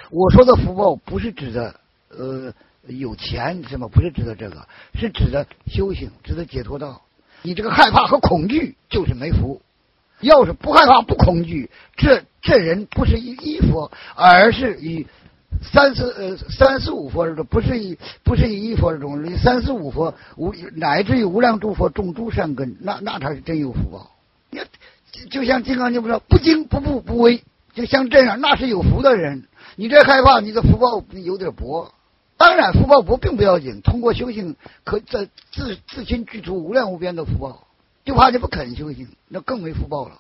我说的福报不是指的有钱什么，不是指的这个，是指的修行，指的解脱道。你这个害怕和恐惧就是没福。要是不害怕不恐惧，这人不是一佛，而是以三四五佛这种，不是以一佛这种，以三四五佛乃至于无量诸佛种诸善根，那他是真有福报。你就像金刚经不说不惊不怖不危，就像这样，那是有福的人。你这害怕，你的福报有点薄。当然福报薄并不要紧，通过修行可自心具足无量无边的福报。就怕你不肯修行，那更没福报了。